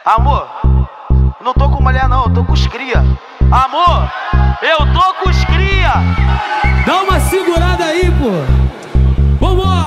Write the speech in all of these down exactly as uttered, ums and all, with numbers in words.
Amor, eu não tô com mulher não, eu tô com os cria. Amor, eu tô com os cria. Dá uma segurada aí, pô. Vamos!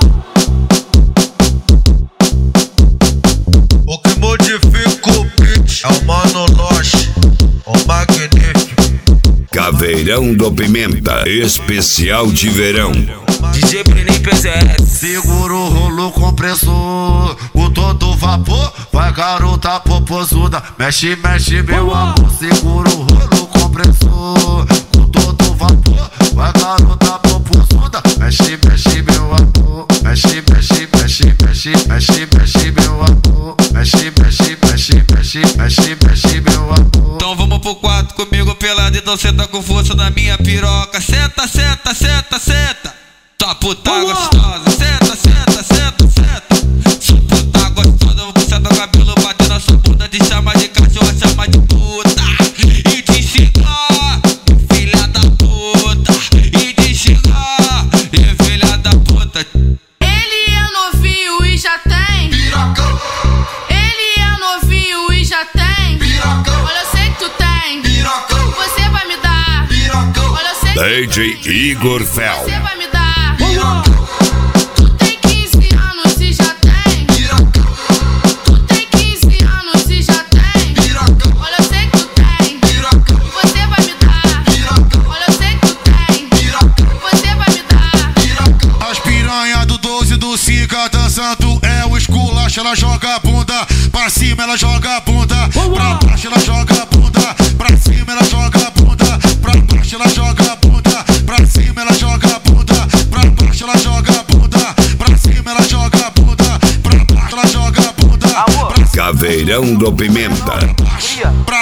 O que modifica o beat é o Mano Loche, o magnífico Caveirão do Pimenta, especial de verão. D J Brenin P Z S. Segura o rolo compressor, o todo vapor, vai garota popozuda, mexe, mexe meu amor. Segura o rolo compressor, o todo vapor, vai garota popozuda, mexe, mexe meu amor. Mexe, mexe, mexe, mexe, mexe, mexe meu amor. Mexe, mexe, mexe, mexe, mexe, mexe meu amor. Então vamos pro quarto comigo pelado, então senta com força na minha piroca. Senta, senta, senta, senta. Tua puta gostosa, senta, senta, senta, senta. Sua puta gostosa, vou puxar teu cabelo, bater na sua bunda, te chama de cachorra, chama de puta. E te xingar, filha da puta. E te xingar, e filha da puta. Ele é novinho e já tem Pirocão. Ele é novinho e já tem Pirocão. Olha, eu sei que tu tem Pirocão. Você vai me dar Pirocão. Olha, eu sei que D J tu tem. Igor Fel. Você vai me dar. Pirocão. Tu tem quinze anos e já tem Pirocão. Tu tem quinze anos e já tem Pirocão. Olha, eu sei que tu tem Pirocão. Você vai me dar. Pirocão. Olha, eu sei que tu tem Pirocão. Você vai me dar. Pirocão. As piranha do doze do Siga dançando é o esculacho, ela joga a bunda pra cima, ela joga a bunda pra baixo, ela joga a bunda pra cima, ela joga a bunda pra baixo, ela joga a bunda pra cima, ela joga a bunda pra baixo, ela joga a bunda pra cima, ela joga a bunda pra baixo, ela joga a bunda pra cima, Caveirão do Pimenta. pra